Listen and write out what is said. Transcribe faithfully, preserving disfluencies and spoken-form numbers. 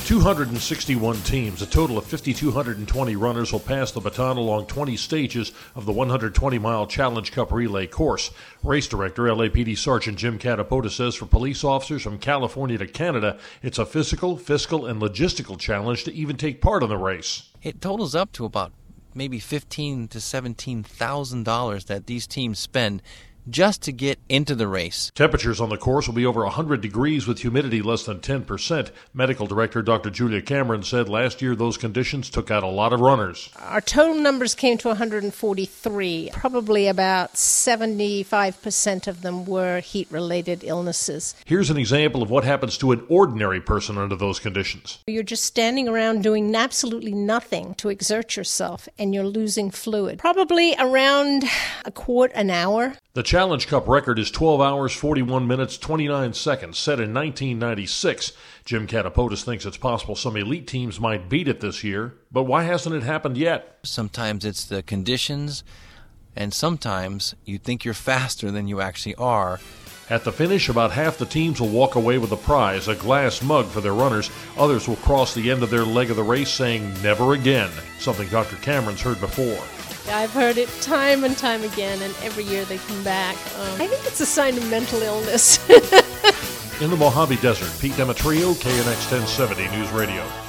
two hundred sixty-one teams, a total of five thousand two hundred twenty runners will pass the baton along twenty stages of the one hundred twenty mile Challenge Cup relay course. Race director, L A P D Sergeant Jim Catapota, says for police officers from California to Canada, it's a physical, fiscal, and logistical challenge to even take part in the race. It totals up to about maybe fifteen thousand to seventeen thousand dollars that these teams spend just to get into the race. Temperatures on the course will be over one hundred degrees with humidity less than ten percent. Medical director Doctor Julia Cameron said last year those conditions took out a lot of runners. Our total numbers came to one hundred forty-three. Probably about seventy-five percent of them were heat-related illnesses. Here's an example of what happens to an ordinary person under those conditions. You're just standing around doing absolutely nothing to exert yourself, and you're losing fluid. Probably around a quart an hour. The Challenge Cup record is twelve hours, forty-one minutes, twenty-nine seconds, set in nineteen ninety-six. Jim Catapotis thinks it's possible some elite teams might beat it this year, but why hasn't it happened yet? Sometimes it's the conditions, and sometimes you think you're faster than you actually are. At the finish, about half the teams will walk away with a prize, a glass mug for their runners. Others will cross the end of their leg of the race saying, "Never again," something Doctor Cameron's heard before. I've heard it time and time again, and every year they come back. Um, I think it's a sign of mental illness. In the Mojave Desert, Pete Demetrio, K N X ten seventy News Radio.